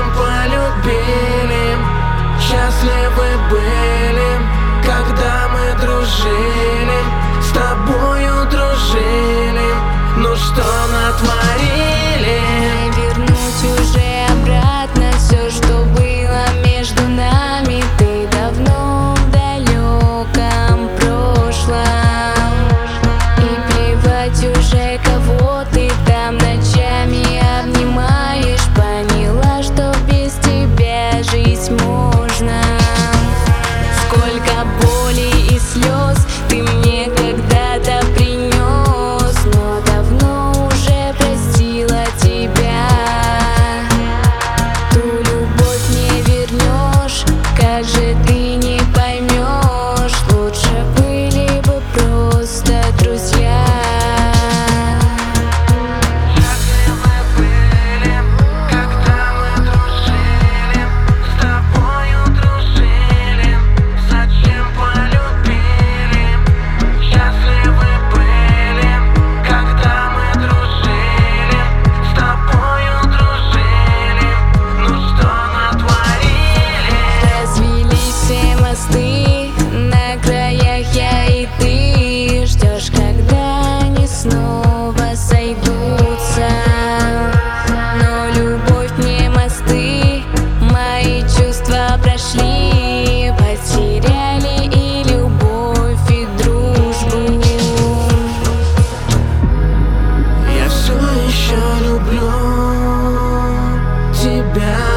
полюбили, счастливы были, когда мы дружили, с тобою дружили. Ну что натворили? Вернуть уже обратно все, что было между нами. Ты давно в далеком прошлом, и плевать уже, кого ты там ночами обнимаешь. Поняла, что без тебя жить можно. Сколько боли и слез ты мне когда-то принес, но давно уже простила тебя. Ту любовь не вернешь, как же ты не поймешь. Лучше были бы просто друзья. Счастливы были, когда мы дружили, с тобою дружили, зачем полюбили? Счастливы были, когда мы дружили, с тобою дружили. Ну что натворили? Развелись все мосты на краях, я и ты. Ждешь, когда они снова сойдутся. Но любовь не мосты, мои чувства прошли. Потеряли и любовь, и дружбу. Я все еще люблю тебя.